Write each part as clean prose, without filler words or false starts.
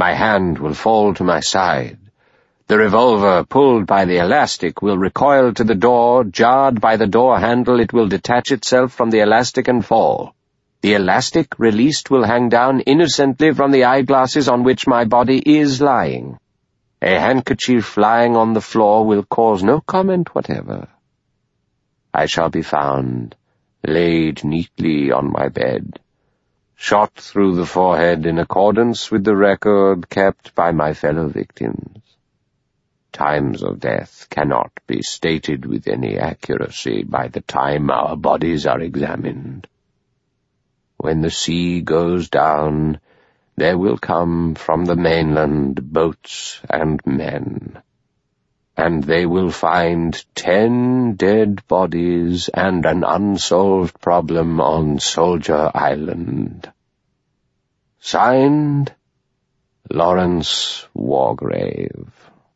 My hand will fall to my side. The revolver, pulled by the elastic, will recoil to the door. Jarred by the door handle, it will detach itself from the elastic and fall. The elastic, released, will hang down innocently from the eyeglasses on which my body is lying. A handkerchief lying on the floor will cause no comment whatever. I shall be found, laid neatly on my bed, shot through the forehead in accordance with the record kept by my fellow victims. Times of death cannot be stated with any accuracy by the time our bodies are examined. When the sea goes down, there will come from the mainland boats and men, and they will find 10 dead bodies and an unsolved problem on Soldier Island. Signed, Lawrence Wargrave.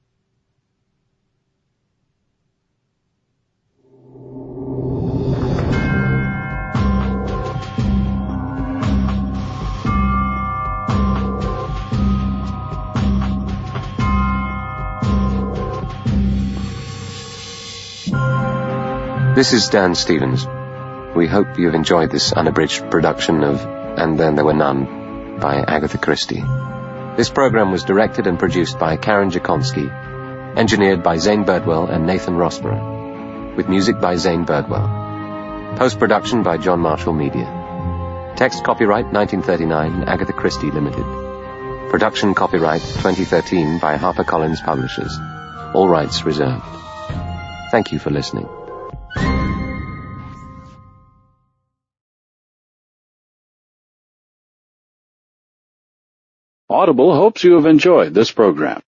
This is Dan Stevens. We hope you've enjoyed this unabridged production of And Then There Were None by Agatha Christie. This program was directed and produced by Karen Jakonski, engineered by Zane Birdwell and Nathan Rossborough, with music by Zane Birdwell. Post-production by John Marshall Media. Text copyright 1939, Agatha Christie Limited. Production copyright 2013 by HarperCollins Publishers. All rights reserved. Thank you for listening. Audible hopes you have enjoyed this program.